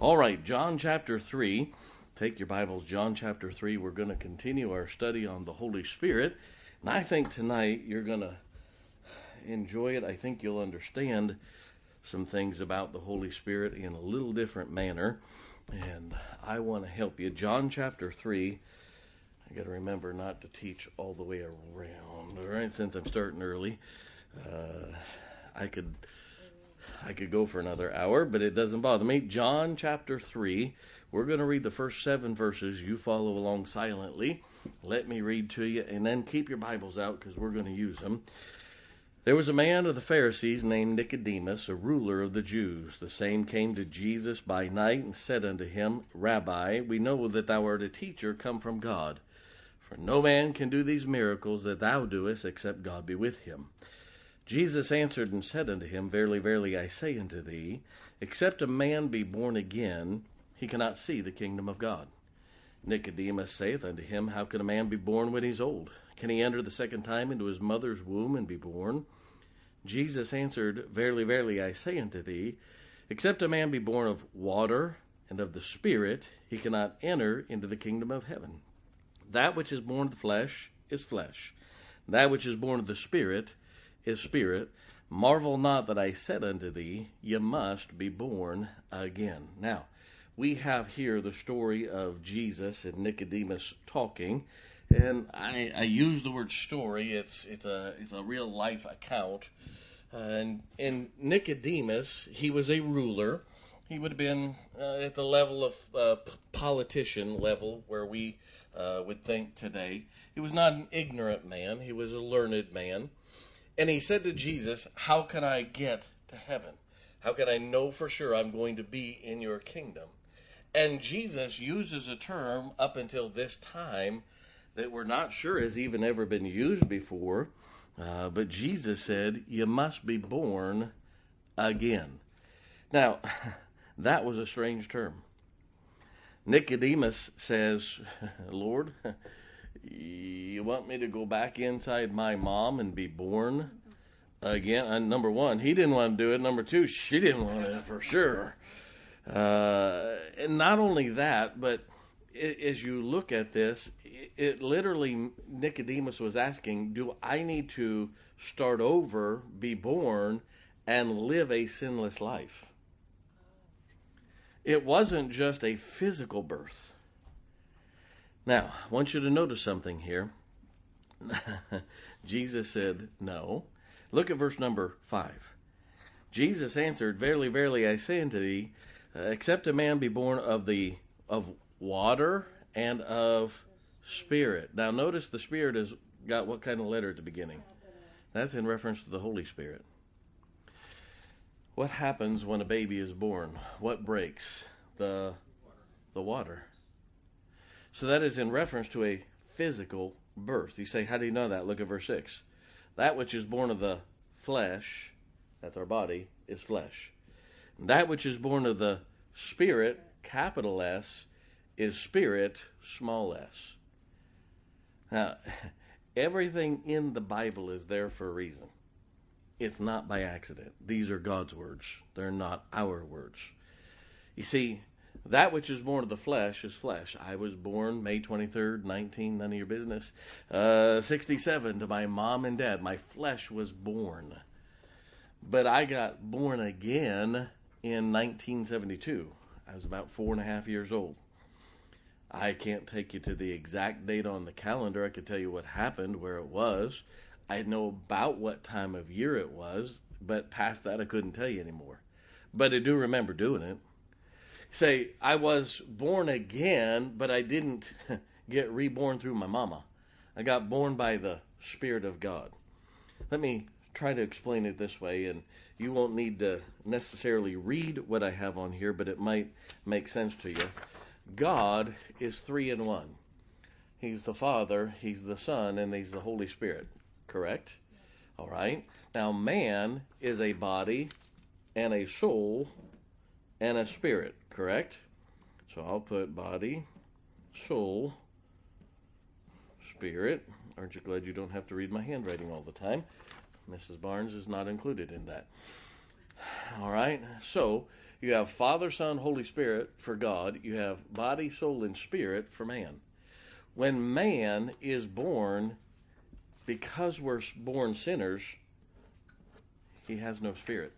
All right, John chapter 3. Take your Bibles, John chapter 3. We're going to continue our study on the Holy Spirit. And I think tonight you're going to enjoy it. I think you'll understand some things about the Holy Spirit in a little different manner. And I want to help you. John chapter 3. I got to remember not to teach all the way around, all right, since I'm starting early. I could go for another hour, but it doesn't bother me. John chapter 3, we're going to read the first 7 verses. You follow along silently. Let me read to you, and then keep your Bibles out because we're going to use them. There was a man of the Pharisees named Nicodemus, a ruler of the Jews. The same came to Jesus by night and said unto him, Rabbi, we know that thou art a teacher come from God. For no man can do these miracles that thou doest except God be with him. Jesus answered and said unto him, Verily, verily, I say unto thee, except a man be born again, he cannot see the kingdom of God. Nicodemus saith unto him, How can a man be born when he is old? Can he enter the second time into his mother's womb and be born? Jesus answered, Verily, verily, I say unto thee, except a man be born of water and of the Spirit, he cannot enter into the kingdom of heaven. That which is born of the flesh is flesh. That which is born of the Spirit is spirit. Marvel not that I said unto thee, ye must be born again. Now, we have here the story of Jesus and Nicodemus talking, and I use the word story. It's a real life account. And Nicodemus, he was a ruler. He would have been at the level of politician level where we would think today. He was not an ignorant man. He was a learned man. And he said to Jesus, How can I get to heaven? How can I know for sure I'm going to be in your kingdom? And Jesus uses a term up until this time that we're not sure has even ever been used before. But Jesus said, You must be born again. Now, that was a strange term. Nicodemus says, Lord, you want me to go back inside my mom and be born again? And number one, he didn't want to do it. Number two, she didn't want it for sure. And not only that, but as you look at this, it literally, Nicodemus was asking, do I need to start over, be born, and live a sinless life? It wasn't just a physical birth. Now, I want you to notice something here. Jesus said, no. Look at verse number 5. Jesus answered, Verily, verily, I say unto thee, except a man be born of water and of Spirit. Now, notice the Spirit has got what kind of letter at the beginning? That's in reference to the Holy Spirit. What happens when a baby is born? What breaks? The water. So that is in reference to a physical birth. You say, how do you know that? Look at verse 6. That which is born of the flesh, that's our body, is flesh. That which is born of the Spirit, capital S, is spirit, small s. Now, everything in the Bible is there for a reason. It's not by accident. These are God's words. They're not our words. You see, that which is born of the flesh is flesh. I was born May 23rd, none of your business. 67 to my mom and dad. My flesh was born. But I got born again in 1972. I was about 4.5 years old. I can't take you to the exact date on the calendar. I could tell you what happened, where it was. I know about what time of year it was, but past that I couldn't tell you anymore. But I do remember doing it. Say, I was born again, but I didn't get reborn through my mama. I got born by the Spirit of God. Let me try to explain it this way, and you won't need to necessarily read what I have on here, but it might make sense to you. God is 3 in 1. He's the Father, He's the Son, and He's the Holy Spirit. Correct? All right. Now, man is a body and a soul and a spirit. Correct? So I'll put body, soul, spirit. Aren't you glad you don't have to read my handwriting all the time? Mrs. Barnes is not included in that. All right. So You have Father, Son, Holy Spirit for God. You have body, soul, and spirit for man. When man is born, because we're born sinners, he has no spirit.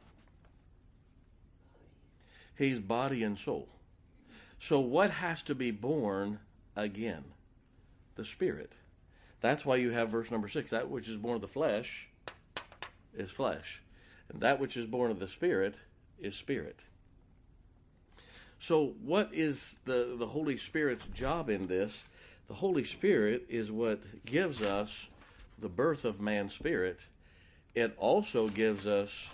He's body and soul. So what has to be born again? The spirit. That's why you have verse number 6. That which is born of the flesh is flesh. And that which is born of the spirit is spirit. So what is the Holy Spirit's job in this? The Holy Spirit is what gives us the birth of man's spirit. It also gives us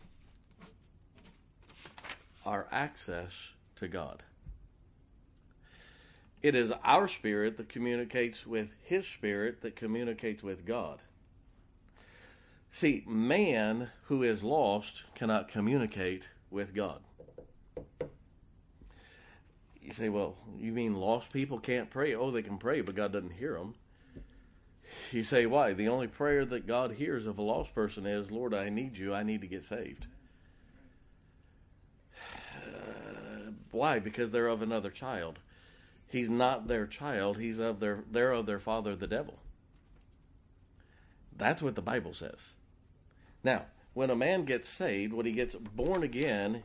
our access to God. It is our spirit that communicates with his spirit that communicates with God. See, man who is lost cannot communicate with God. You say, well, you mean lost people can't pray? Oh, they can pray, but God doesn't hear them. You say, why? The only prayer that God hears of a lost person is, Lord, I need you. I need to get saved. Why? Because they're of another child. He's not their child. They're of their father, the devil. That's what the Bible says. Now, when a man gets saved, when he gets born again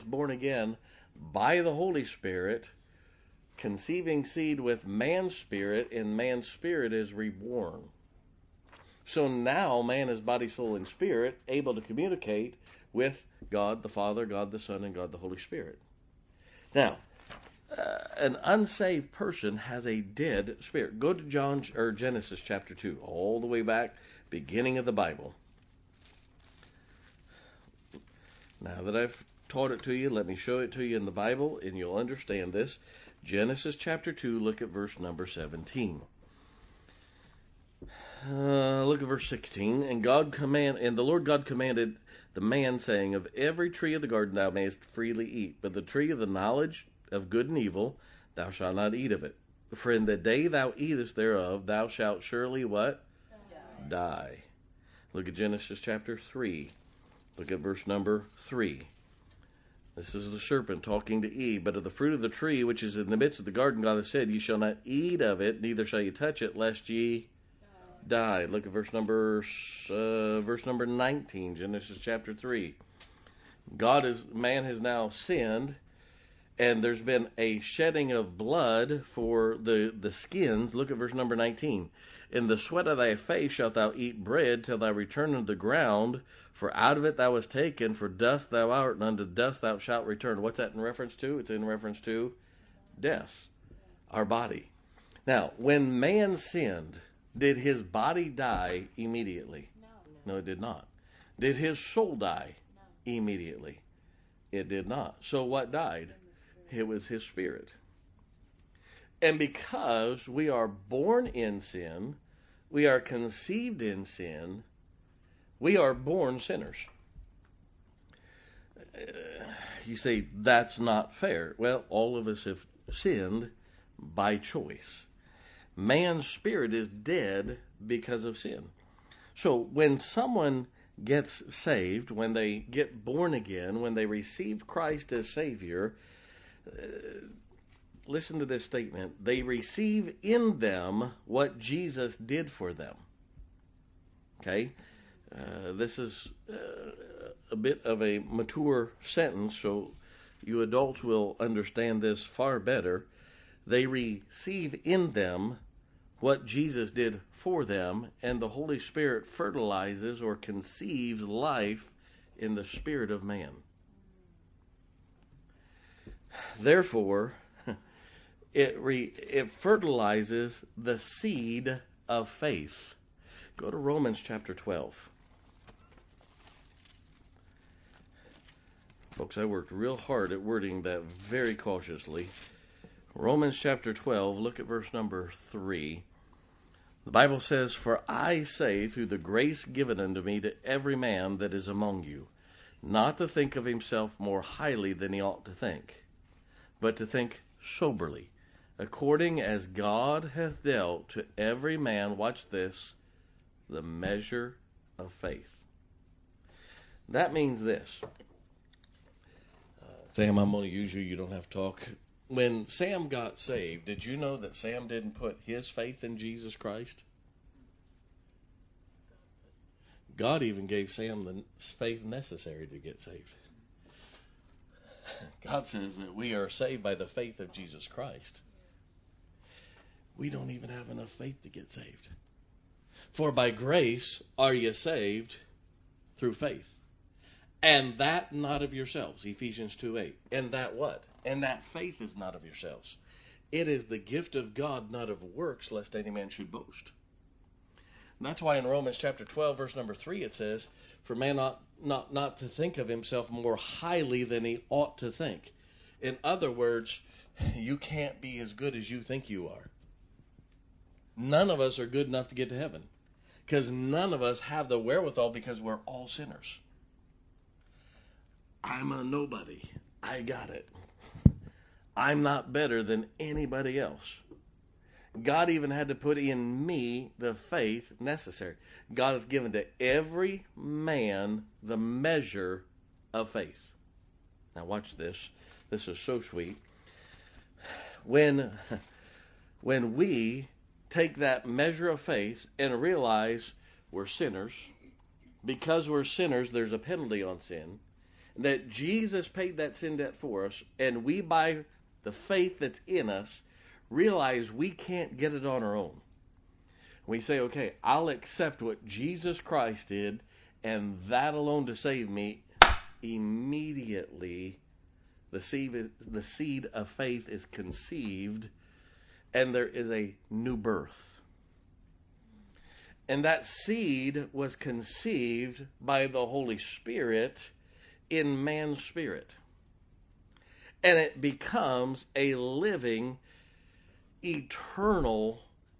by the Holy Spirit, conceiving seed with man's spirit, and man's spirit is reborn. So now man is body, soul, and spirit, able to communicate with God the Father, God the Son, and God the Holy Spirit. Now, an unsaved person has a dead spirit. Go to Genesis chapter 2, all the way back, beginning of the Bible. Now that I've taught it to you, let me show it to you in the Bible, and you'll understand this. Genesis chapter 2, look at verse number 17. Look at verse 16. And the Lord God commanded the man, saying, of every tree of the garden thou mayest freely eat, but the tree of the knowledge of good and evil thou shalt not eat of it. For in the day thou eatest thereof, thou shalt surely what? Die. Look at Genesis chapter 3. Look at verse number 3. This is the serpent talking to Eve. But of the fruit of the tree which is in the midst of the garden, God has said, ye shall not eat of it, neither shall ye touch it, lest ye die. Look at verse number 19, Genesis chapter 3. Man has now sinned, and there's been a shedding of blood for the skins. Look at verse number 19. In the sweat of thy face shalt thou eat bread till thou return unto the ground, for out of it thou wast taken, for dust thou art, and unto dust thou shalt return. What's that in reference to? It's in reference to death, our body. Now, when man sinned, did his body die immediately? No, it did not. Did his soul die immediately? It did not. So what died? It was his spirit. And because we are born in sin, we are conceived in sin, we are born sinners. You say, that's not fair. Well, all of us have sinned by choice. Man's spirit is dead because of sin. So when someone gets saved, when they get born again, when they receive Christ as Savior, listen to this statement. They receive in them what Jesus did for them. Okay? This is a bit of a mature sentence, so you adults will understand this far better. They receive in them what Jesus did for them, and the Holy Spirit fertilizes or conceives life in the spirit of man. Therefore, it fertilizes the seed of faith. Go to Romans chapter 12. Folks, I worked real hard at wording that very cautiously. Romans chapter 12, look at verse number 3. The Bible says, for I say, through the grace given unto me, to every man that is among you, not to think of himself more highly than he ought to think, but to think soberly, according as God hath dealt to every man, watch this, the measure of faith. That means this. Sam, I'm going to use you. You don't have to talk. When Sam got saved, did you know that Sam didn't put his faith in Jesus Christ? God even gave Sam the faith necessary to get saved. God says that we are saved by the faith of Jesus Christ. We don't even have enough faith to get saved. For by grace are ye saved through faith. And that not of yourselves, Ephesians 2:8. And that what? And that faith is not of yourselves. It is the gift of God, not of works, lest any man should boast. And that's why in Romans chapter 12, verse number 3, it says, for man not to think of himself more highly than he ought to think. In other words, you can't be as good as you think you are. None of us are good enough to get to heaven, because none of us have the wherewithal, because we're all sinners. I'm a nobody. I got it. I'm not better than anybody else. God even had to put in me the faith necessary. God hath given to every man the measure of faith. Now watch this. This is so sweet. When we take that measure of faith and realize we're sinners, because we're sinners, there's a penalty on sin, that Jesus paid that sin debt for us, and we, by the faith that's in us, realize we can't get it on our own. We say, okay, I'll accept what Jesus Christ did, and that alone to save me. Immediately, the seed of faith is conceived, and there is a new birth. And that seed was conceived by the Holy Spirit in man's spirit. And it becomes a living, eternal,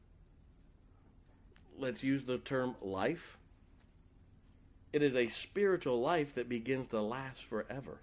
let's use the term life. It is a spiritual life that begins to last forever.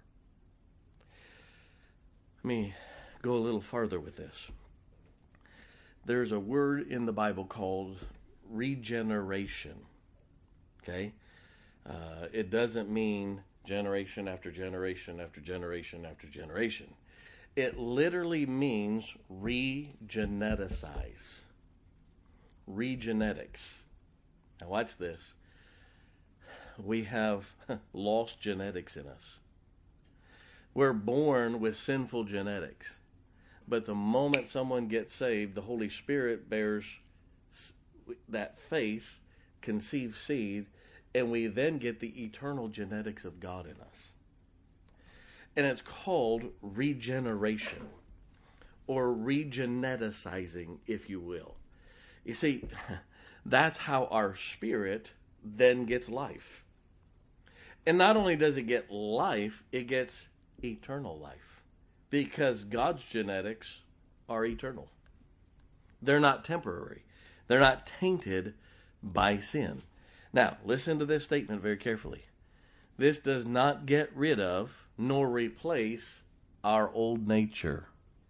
Let me go a little farther with this. There's a word in the Bible called regeneration. Okay? It doesn't mean generation after generation after generation after generation. It literally means regeneticize. Regenetics. Now watch this. We have lost genetics in us. We're born with sinful genetics. But the moment someone gets saved, the Holy Spirit bears that faith, conceives seed, and we then get the eternal genetics of God in us. And it's called regeneration, or regeneticizing, if you will. You see, that's how our spirit then gets life. And not only does it get life, it gets eternal life. Because God's genetics are eternal. They're not temporary. They're not tainted by sin. Now, listen to this statement very carefully. This does not get rid of nor replace our old nature.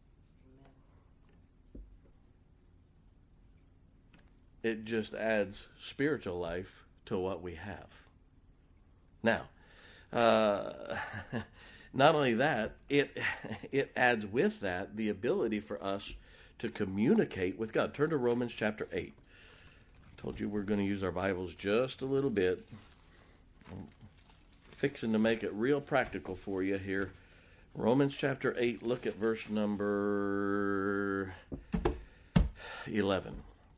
It just adds spiritual life to what we have. Now, not only that, it adds with that the ability for us to communicate with God. Turn to Romans chapter 8. I told you we're going to use our Bibles just a little bit. I'm fixing to make it real practical for you here. Romans chapter 8, look at verse number 11.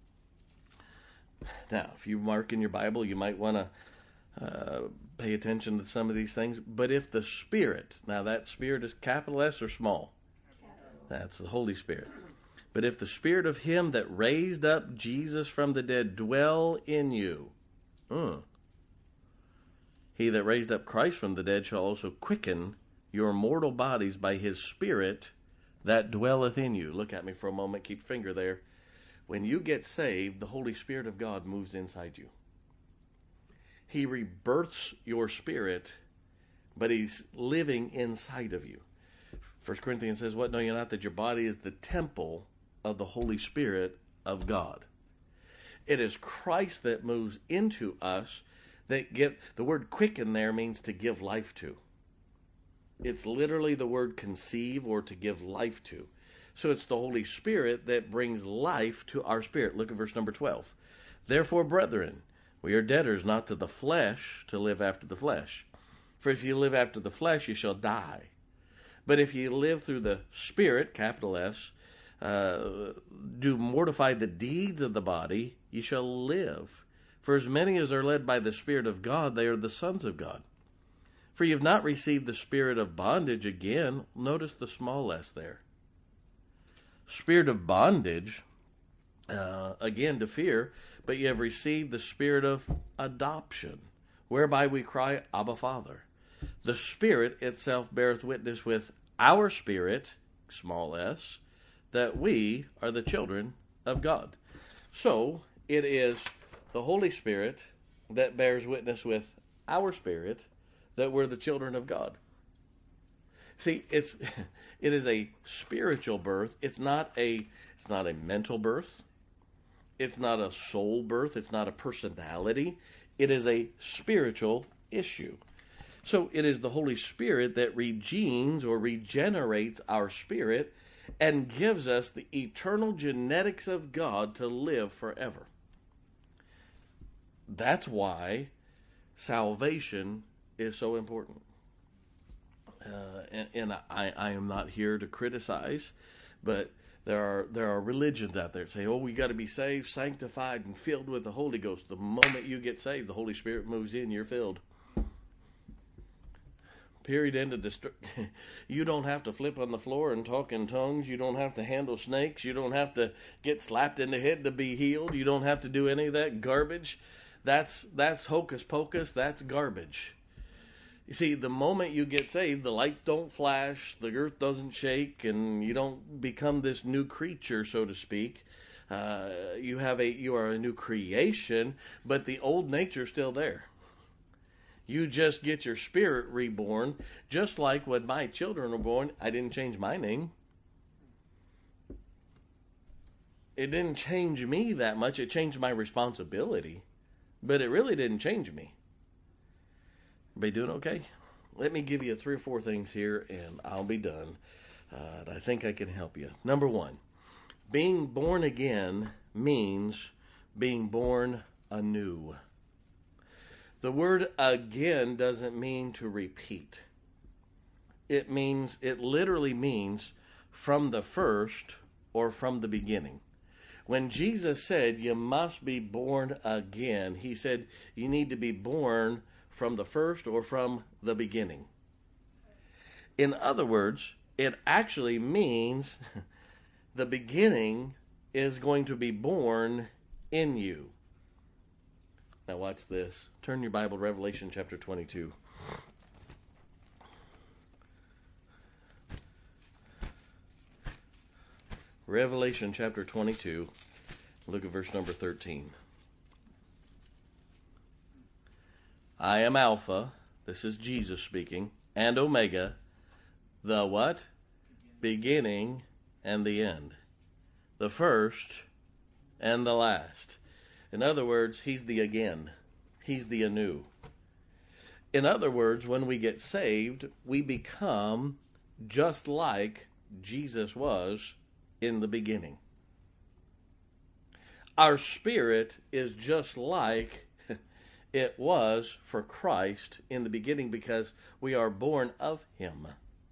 Now, if you mark in your Bible, you might want to pay attention to some of these things. But if the Spirit, now that Spirit is capital S or small? That's the Holy Spirit. But if the Spirit of Him that raised up Jesus from the dead dwell in you, He that raised up Christ from the dead shall also quicken your mortal bodies by His Spirit that dwelleth in you. Look at me for a moment. Keep your finger there. When you get saved, the Holy Spirit of God moves inside you. He rebirths your spirit, but He's living inside of you. 1 Corinthians says, what, know you not that your body is the temple of the Holy Spirit of God? It is Christ that moves into us that the word quicken there means to give life to. It's literally the word conceive or to give life to. So it's the Holy Spirit that brings life to our spirit. Look at verse number 12. Therefore, brethren, we are debtors not to the flesh to live after the flesh. For if you live after the flesh, you shall die. But if you live through the Spirit, capital S, do mortify the deeds of the body, you shall live. For as many as are led by the Spirit of God, they are the sons of God. For you have not received the spirit of bondage again. Notice the small s there. Spirit of bondage, again to fear, but you have received the spirit of adoption, whereby we cry, Abba, Father. The Spirit itself beareth witness with our spirit, small s, that we are the children of God. So, it is the Holy Spirit that bears witness with our spirit that we're the children of God. See, it is a spiritual birth. It's not a mental birth. It's not a soul birth. It's not a personality. It is a spiritual issue. So it is the Holy Spirit that regenes or regenerates our spirit and gives us the eternal genetics of God to live forever. That's why salvation is so important. And I am not here to criticize, but there are religions out there that say, oh, we got to be saved, sanctified, and filled with the Holy Ghost. The moment you get saved, the Holy Spirit moves in, you're filled. Period, end of You don't have to flip on the floor and talk in tongues. You don't have to handle snakes. You don't have to get slapped in the head to be healed. You don't have to do any of that garbage. That's hocus pocus. That's garbage. You see, the moment you get saved, the lights don't flash, the earth doesn't shake, and you don't become this new creature, so to speak. You are a new creation, but the old nature's still there. You just get your spirit reborn, just like when my children were born. I didn't change my name. It didn't change me that much. It changed my responsibility, but it really didn't change me. Everybody doing okay? Let me give you 3 or 4 things here, and I'll be done. I think I can help you. Number 1, being born again means being born anew. The word again doesn't mean to repeat. It literally means from the first or from the beginning. When Jesus said you must be born again, he said you need to be born from the first or from the beginning. In other words, it actually means the beginning is going to be born in you. Now watch this. Turn your Bible to Revelation chapter 22. Revelation chapter 22. Look at verse number 13. I am Alpha, this is Jesus speaking, and Omega, the what? Beginning and the end. The first and the last. In other words, he's the again. He's the anew. In other words, when we get saved, we become just like Jesus was in the beginning. Our spirit is just like it was for Christ in the beginning because we are born of him.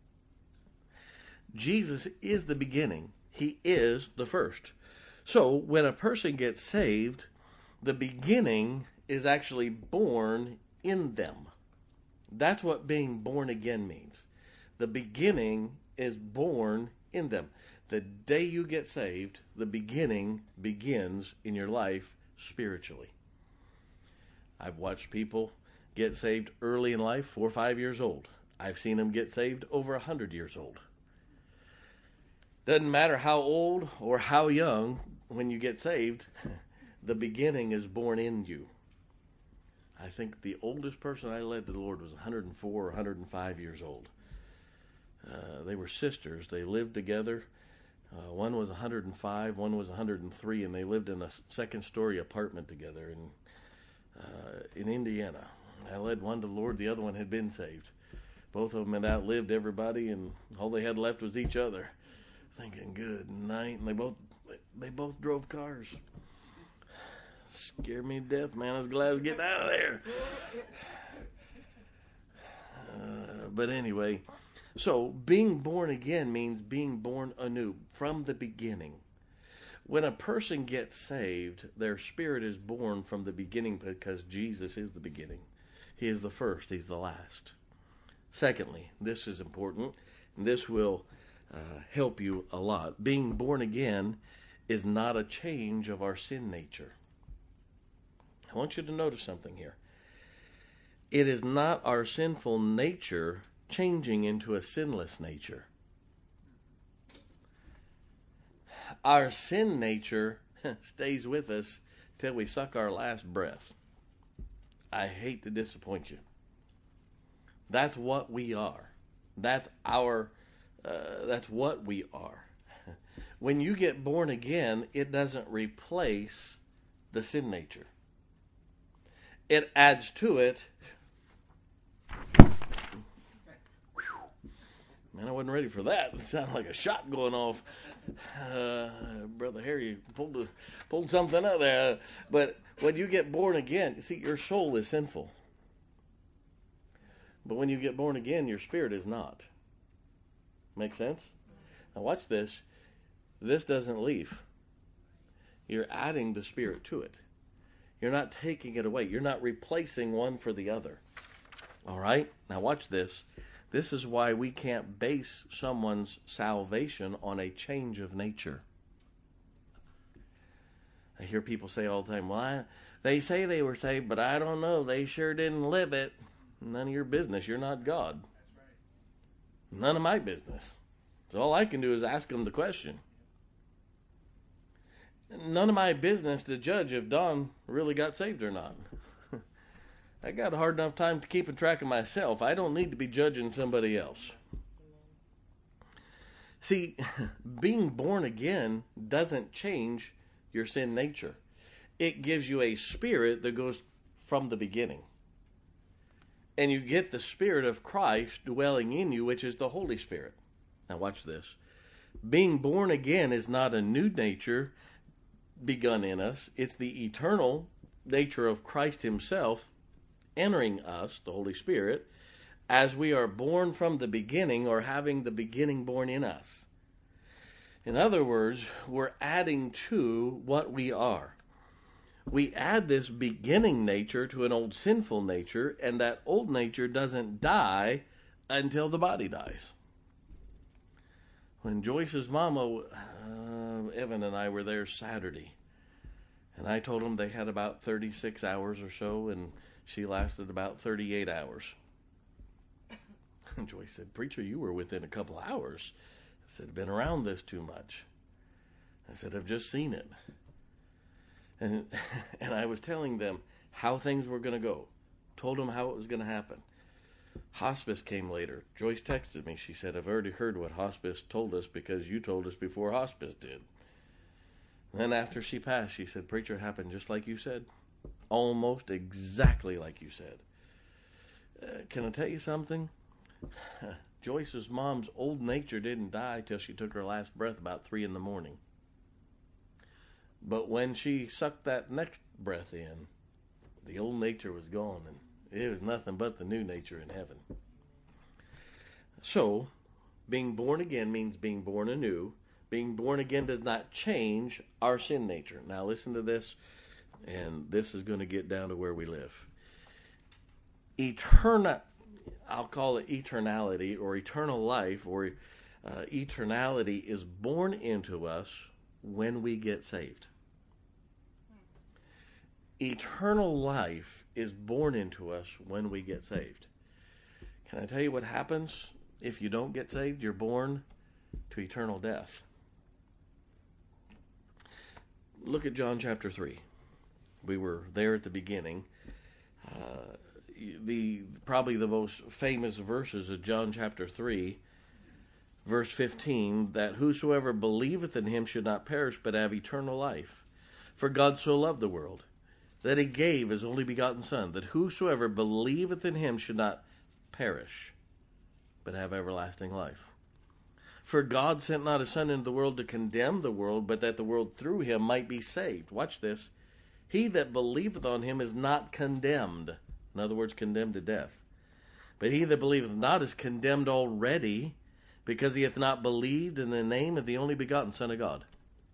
Jesus is the beginning. He is the first. So when a person gets saved, the beginning is actually born in them. That's what being born again means. The beginning is born in them. The day you get saved, the beginning begins in your life spiritually. I've watched people get saved early in life, 4 or 5 years old. I've seen them get saved over 100 years old. Doesn't matter how old or how young, when you get saved, the beginning is born in you. I think the oldest person I led to the Lord was 104 or 105 years old. They were sisters. They lived together. One was 105, one was 103, and they lived in a second-story apartment together in Indiana. I led one to the Lord. The other one had been saved. Both of them had outlived everybody, and all they had left was each other. Thinking, good night, and they both drove cars. Scared me to death, man. I was glad I was getting out of there. But anyway, so being born again means being born anew from the beginning. When a person gets saved, their spirit is born from the beginning because Jesus is the beginning. He is the first. He's the last. Secondly, this is important, and this will help you a lot. Being born again is not a change of our sin nature. I want you to notice something here. It is not our sinful nature changing into a sinless nature. Our sin nature stays with us till we suck our last breath. I hate to disappoint you. That's what we are. That's what we are. When you get born again, it doesn't replace the sin nature. It adds to it. Man, I wasn't ready for that. It sounded like a shot going off. Brother Harry pulled something out there. But when you get born again, see, your soul is sinful. But when you get born again, your spirit is not. Make sense? Now watch this. This doesn't leave. You're adding the Spirit to it. You're not taking it away. You're not replacing one for the other. All right? Now watch this. This is why we can't base someone's salvation on a change of nature. I hear people say all the time, well, they say they were saved, but I don't know. They sure didn't live it. None of your business. You're not God. None of my business. So all I can do is ask them the question. None of my business to judge if Don really got saved or not. I got a hard enough time keeping track of myself. I don't need to be judging somebody else. See, being born again doesn't change your sin nature. It gives you a spirit that goes from the beginning. And you get the Spirit of Christ dwelling in you, which is the Holy Spirit. Now watch this. Being born again is not a new nature begun in us. It's the eternal nature of Christ himself entering us, the Holy Spirit, as we are born from the beginning or having the beginning born in us. In other words, we're adding to what we are. We add this beginning nature to an old sinful nature, and that old nature doesn't die until the body dies. When Joyce's mama, Evan and I were there Saturday, and I told them they had about 36 hours or so, and she lasted about 38 hours. And Joyce said, "Preacher, you were within a couple hours." I said, "I've been around this too much." I said, "I've just seen it." And I was telling them how things were going to go. Told them how it was going to happen. Hospice came later. Joyce texted me. She said, "I've already heard what hospice told us because you told us before hospice did." And then after she passed, she said, "Preacher, it happened just like you said. Almost exactly like you said." Can I tell you something? Joyce's mom's old nature didn't die till she took her last breath about 3 a.m. But when she sucked that next breath in, the old nature was gone, and it was nothing but the new nature in heaven. So, being born again means being born anew. Being born again does not change our sin nature. Now listen to this, and this is going to get down to where we live. I'll call it eternality, or eternal life, or eternality is born into us when we get saved. Eternal life is born into us when we get saved. Can I tell you what happens if you don't get saved? You're born to eternal death. Look at John chapter 3. We were there at the beginning. Probably the most famous verses of John chapter 3, verse 15, that whosoever believeth in him should not perish but have eternal life. For God so loved the world, that he gave his only begotten Son, that whosoever believeth in him should not perish, but have everlasting life. For God sent not his Son into the world to condemn the world, but that the world through him might be saved. Watch this. He that believeth on him is not condemned. In other words, condemned to death. But he that believeth not is condemned already, because he hath not believed in the name of the only begotten Son of God.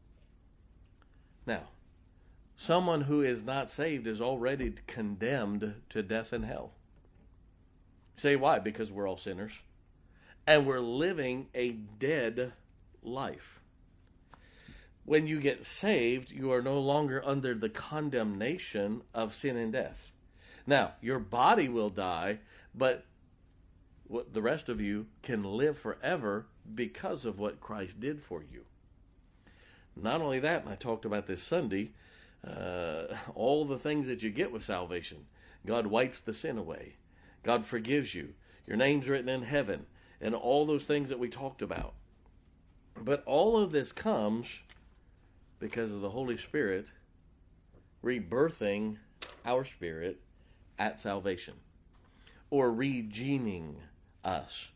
Now, someone who is not saved is already condemned to death and hell. Say why? Because we're all sinners. And we're living a dead life. When you get saved, you are no longer under the condemnation of sin and death. Now, your body will die, but the rest of you can live forever because of what Christ did for you. Not only that, and I talked about this Sunday, all the things that you get with salvation. God wipes the sin away. God forgives you. Your name's written in heaven. And all those things that we talked about. But all of this comes because of the Holy Spirit rebirthing our spirit at salvation. Or regening us.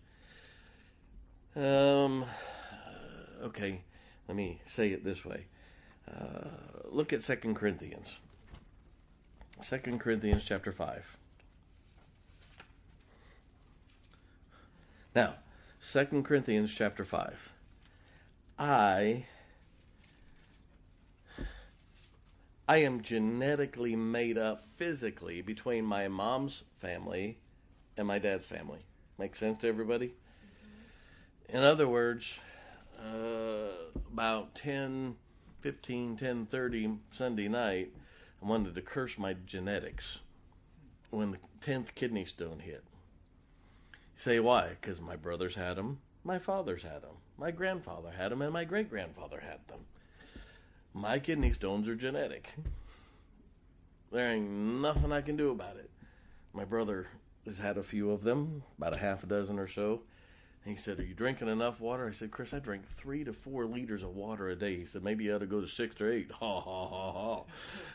Okay, let me say it this way. Look at 2 Corinthians. 2 Corinthians chapter 5. Now, 2 Corinthians chapter 5. I am genetically made up physically between my mom's family and my dad's family. Make sense to everybody? In other words, about 10:30 Sunday night, I wanted to curse my genetics when the 10th kidney stone hit. Say why? Because my brothers had them, my fathers had them, my grandfather had them, and my great-grandfather had them. My kidney stones are genetic. There ain't nothing I can do about it. My brother has had a few of them, about a half a dozen or so. And he said, "Are you drinking enough water?" I said, "Chris, I drink 3 to 4 liters of water a day." He said, "Maybe you ought to go to 6 or 8. Ha, ha, ha,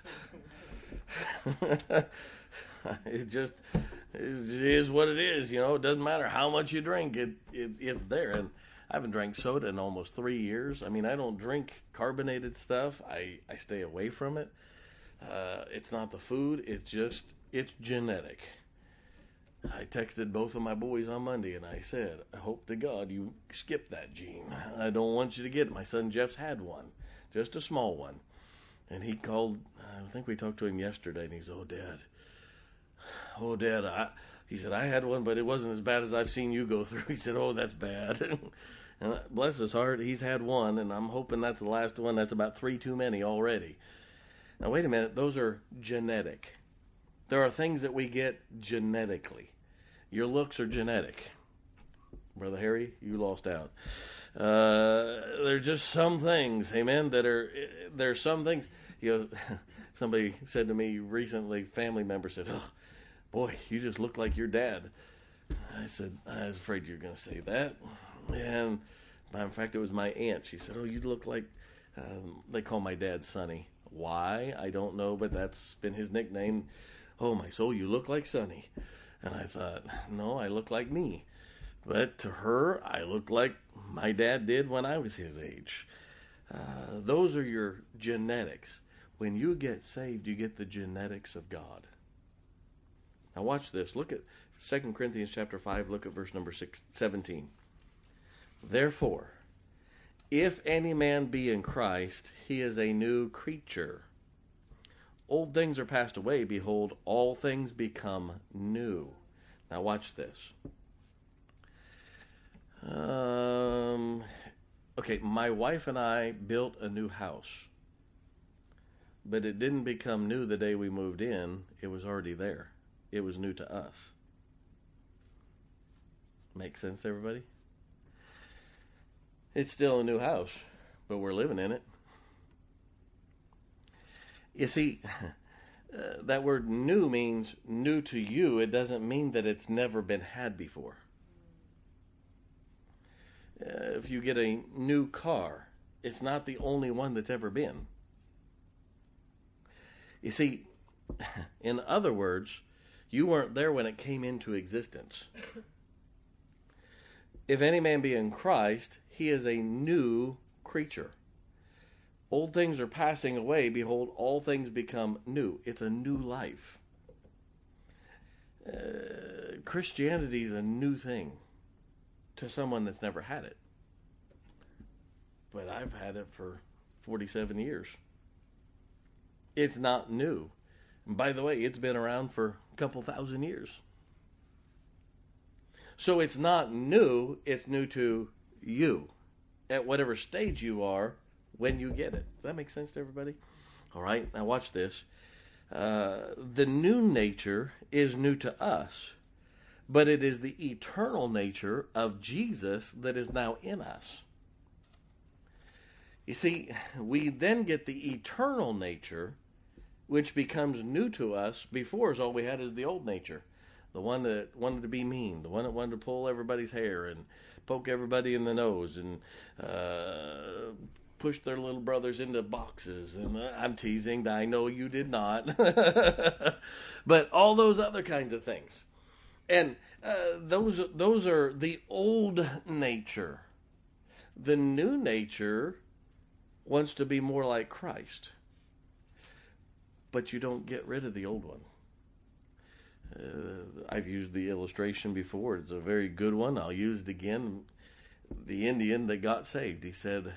ha. It is what it is, you know. It doesn't matter how much you drink. It's there. And I haven't drank soda in almost 3 years. I mean, I don't drink carbonated stuff. I stay away from it. It's not the food. It's genetic. I texted both of my boys on Monday, and I said, I hope to God you skip that gene. I don't want you to get it. My son Jeff's had one, just a small one. And he called, I think we talked to him yesterday, and he said, Oh, Dad, he said, I had one, but it wasn't as bad as I've seen you go through. He said, oh, that's bad. And bless his heart, he's had one, and I'm hoping that's the last one. That's about 3 too many already. Now, wait a minute. Those are genetic. There are things that we get genetically. Your looks are genetic. Brother Harry, you lost out. There are just some things, amen, there's some things. You know, somebody said to me recently, family member said, oh, boy, you just look like your dad. I said, I was afraid you were going to say that. And in fact, it was my aunt. She said, oh, you look like, they call my dad Sonny. Why? I don't know, but that's been his nickname. Oh, my soul, you look like Sonny. And I thought, no, I look like me. But to her, I look like my dad did when I was his age. Those are your genetics. When you get saved, you get the genetics of God. Now watch this. Look at 2 Corinthians chapter 5. Look at verse number 17. Therefore, if any man be in Christ, he is a new creature. Old things are passed away. Behold, all things become new. Now watch this. Okay, my wife and I built a new house. But it didn't become new the day we moved in. It was already there. It was new to us. Make sense, everybody? It's still a new house, but we're living in it. You see, that word new means new to you. It doesn't mean that it's never been had before. If you get a new car, it's not the only one that's ever been. You see, in other words, you weren't there when it came into existence. If any man be in Christ, he is a new creature. Old things are passing away. Behold, all things become new. It's a new life. Christianity is a new thing to someone that's never had it. But I've had it for 47 years. It's not new. And by the way, it's been around for a couple thousand years. So it's not new, it's new to you at whatever stage you are when you get it. Does that make sense to everybody? All right, now watch this. The new nature is new to us, but it is the eternal nature of Jesus that is now in us. You see, we then get the eternal nature, which becomes new to us. Before, all we had is the old nature. The one that wanted to be mean, the one that wanted to pull everybody's hair and poke everybody in the nose and push their little brothers into boxes. And I'm teasing, I know you did not. But all those other kinds of things. And those are the old nature. The new nature wants to be more like Christ. But you don't get rid of the old one. I've used the illustration before. It's a very good one. I'll use it again. The Indian that got saved, he said,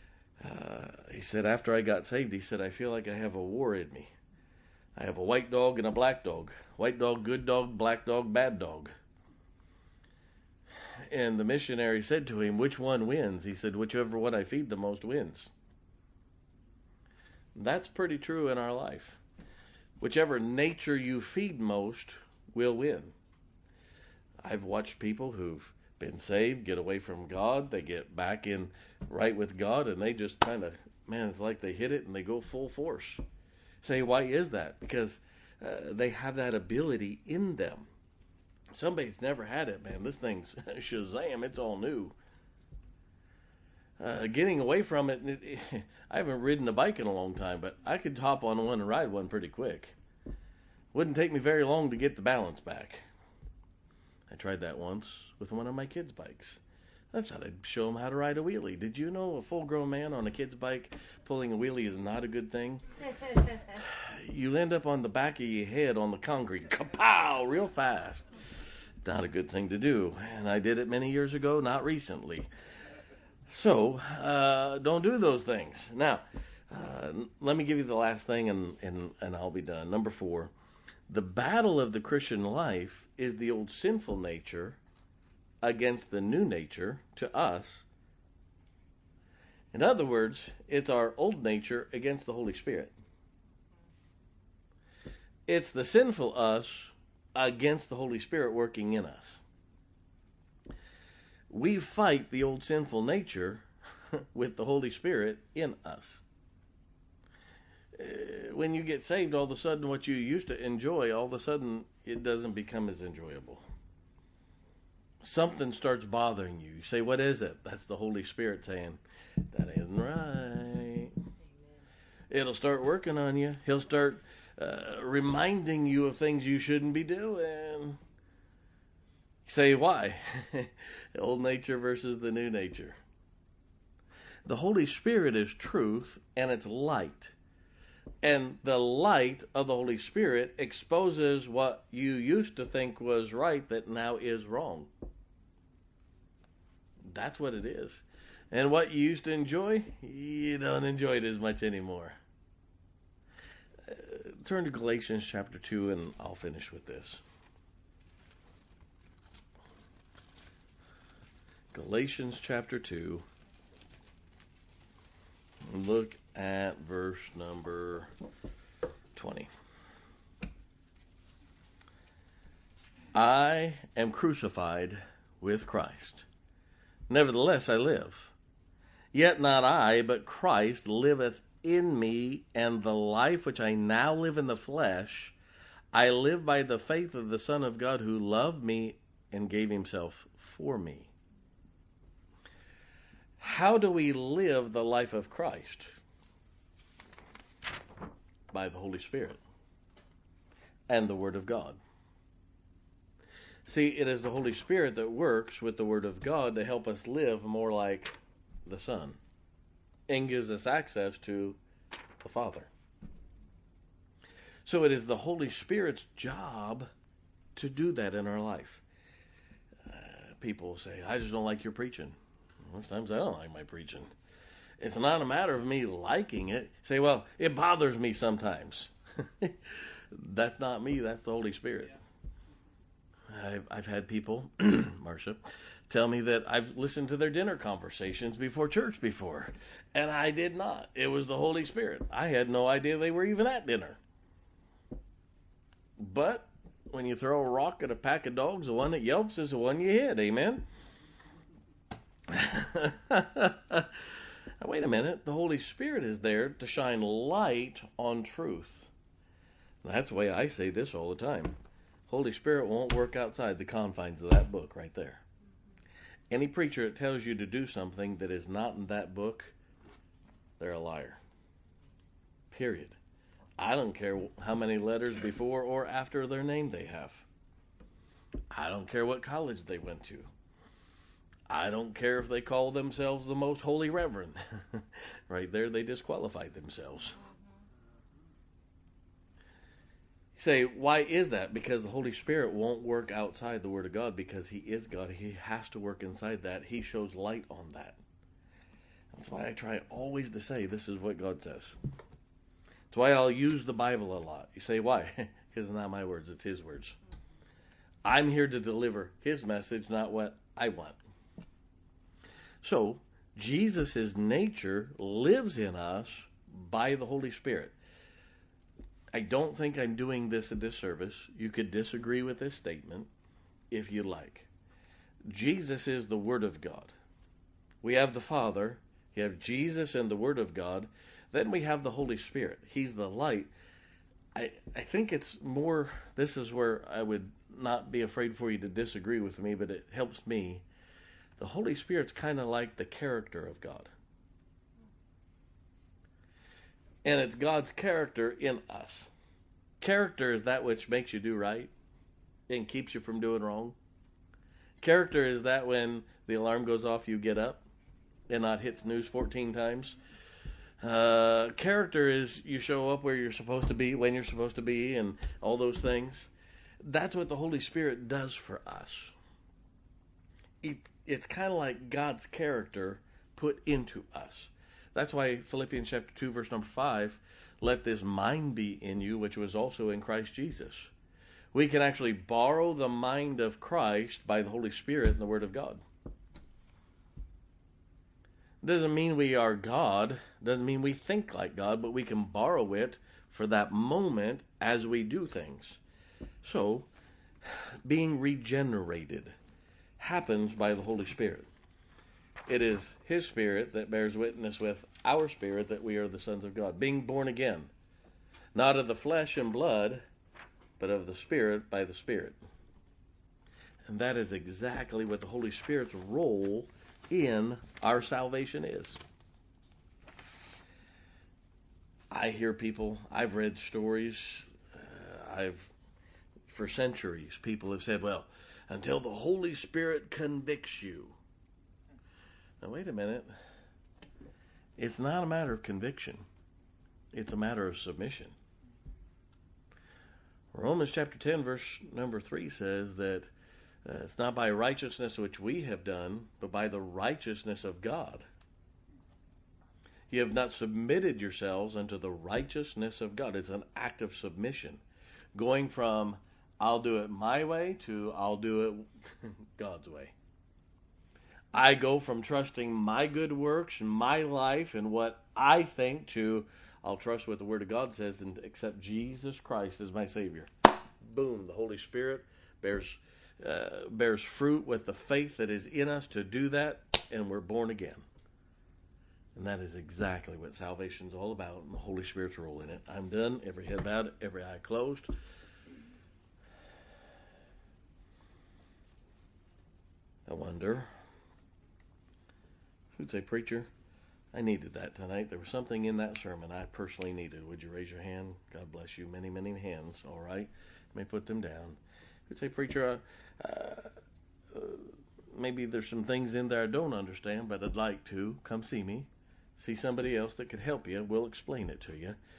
after I got saved, he said, I feel like I have a war in me. I have a white dog and a black dog. White dog, good dog, black dog, bad dog. And the missionary said to him, which one wins? He said, whichever one I feed the most wins. That's pretty true in our life. Whichever nature you feed most will win. I've watched people who've been saved, get away from God, they get back in right with God, and they just kind of, it's like they hit it and they go full force. Say, why is that? Because they have that ability in them. Somebody's never had it, man. This thing's Shazam, it's all new. Getting away from it, I haven't ridden a bike in a long time, but I could hop on one and ride one pretty quick. Wouldn't take me very long to get the balance back. I tried that once with one of my kids' bikes. I thought I'd show them how to ride a wheelie. Did you know a full-grown man on a kid's bike pulling a wheelie is not a good thing? You end up on the back of your head on the concrete, kapow, real fast. Not a good thing to do. And I did it many years ago, not recently. So, don't do those things. Now, let me give you the last thing and I'll be done. Number 4, the battle of the Christian life is the old sinful nature against the new nature to us. In other words, it's our old nature against the Holy Spirit. It's the sinful us against the Holy Spirit working in us. We fight the old sinful nature with the Holy Spirit in us. When you get saved, all of a sudden what you used to enjoy, all of a sudden it doesn't become as enjoyable. Something starts bothering you. You say, what is it? That's the Holy Spirit saying, that isn't right. Amen. It'll start working on you. He'll start reminding you of things you shouldn't be doing. Say why? The old nature versus the new nature. The Holy Spirit is truth and it's light. And the light of the Holy Spirit exposes what you used to think was right that now is wrong. That's what it is. And what you used to enjoy, you don't enjoy it as much anymore. Turn to Galatians chapter 2 and I'll finish with this. Galatians chapter 2. Look at verse number 20. I am crucified with Christ. Nevertheless I live. Yet not I, but Christ liveth in me, and the life which I now live in the flesh, I live by the faith of the Son of God who loved me and gave himself for me. How do we live the life of Christ? By the Holy Spirit and the Word of God. See, it is the Holy Spirit that works with the Word of God to help us live more like the Son and gives us access to the Father. So it is the Holy Spirit's job to do that in our life. People say, I just don't like your preaching. Most times I don't like my preaching. It's not a matter of me liking it. Say, well, it bothers me sometimes. That's not me, that's the Holy Spirit. I've had people, Marcia, tell me that I've listened to their dinner conversations before church before, and I did not. It was the Holy Spirit. I had no idea they were even at dinner. But when you throw a rock at a pack of dogs, the one that yelps is the one you hit. Amen? Now, wait a minute. The Holy Spirit is there to shine light on truth. That's the way I say this all the time. Holy Spirit won't work outside the confines of that book right there. Any preacher that tells you to do something that is not in that book, they're a liar. Period. I don't care how many letters before or after their name they have. I don't care what college they went to. I don't care if they call themselves the most holy reverend. Right there, they disqualified themselves. You say, why is that? Because the Holy Spirit won't work outside the Word of God because He is God. He has to work inside that. He shows light on that. That's why I try always to say this is what God says. That's why I'll use the Bible a lot. You say, why? Because it's not my words, it's His words. I'm here to deliver His message, not what I want. So, Jesus' nature lives in us by the Holy Spirit. I don't think I'm doing this a disservice. You could disagree with this statement if you like. Jesus is the Word of God. We have the Father, you have Jesus and the Word of God, then we have the Holy Spirit. He's the light. I think it's more, this is where I would not be afraid for you to disagree with me, but it helps me. The Holy Spirit's kind of like the character of God. And it's God's character in us. Character is that which makes you do right and keeps you from doing wrong. Character is that when the alarm goes off, you get up and not hit snooze 14 times. Character is you show up where you're supposed to be, when you're supposed to be, and all those things. That's what the Holy Spirit does for us. It's kind of like God's character put into us. That's why Philippians chapter 2, verse number 5, let this mind be in you, which was also in Christ Jesus. We can actually borrow the mind of Christ by the Holy Spirit and the Word of God. Doesn't mean we are God, doesn't mean we think like God, but we can borrow it for that moment as we do things. So, being regenerated happens by the Holy Spirit. It is His Spirit that bears witness with our spirit that we are the sons of God. Being born again, not of the flesh and blood, but of the Spirit by the Spirit. And that is exactly what the Holy Spirit's role in our salvation is. I hear people, I've read stories, for centuries, people have said, well, until the Holy Spirit convicts you. Now, wait a minute. It's not a matter of conviction. It's a matter of submission. Romans chapter 10, verse number 3 says that it's not by righteousness which we have done, but by the righteousness of God. You have not submitted yourselves unto the righteousness of God. It's an act of submission. Going from, I'll do it my way, to I'll do it God's way. I go from trusting my good works and my life and what I think to I'll trust what the Word of God says and accept Jesus Christ as my Savior. Boom, the Holy Spirit bears fruit with the faith that is in us to do that, and we're born again. And that is exactly what salvation is all about, and the Holy Spirit's role in it. I'm done. Every head bowed, every eye closed. I wonder, who'd say, preacher, I needed that tonight. There was something in that sermon I personally needed. Would you raise your hand? God bless you. Many, many hands. All right. You may put them down. You say, preacher, maybe there's some things in there I don't understand, but I'd like to. Come see me. See somebody else that could help you. We'll explain it to you.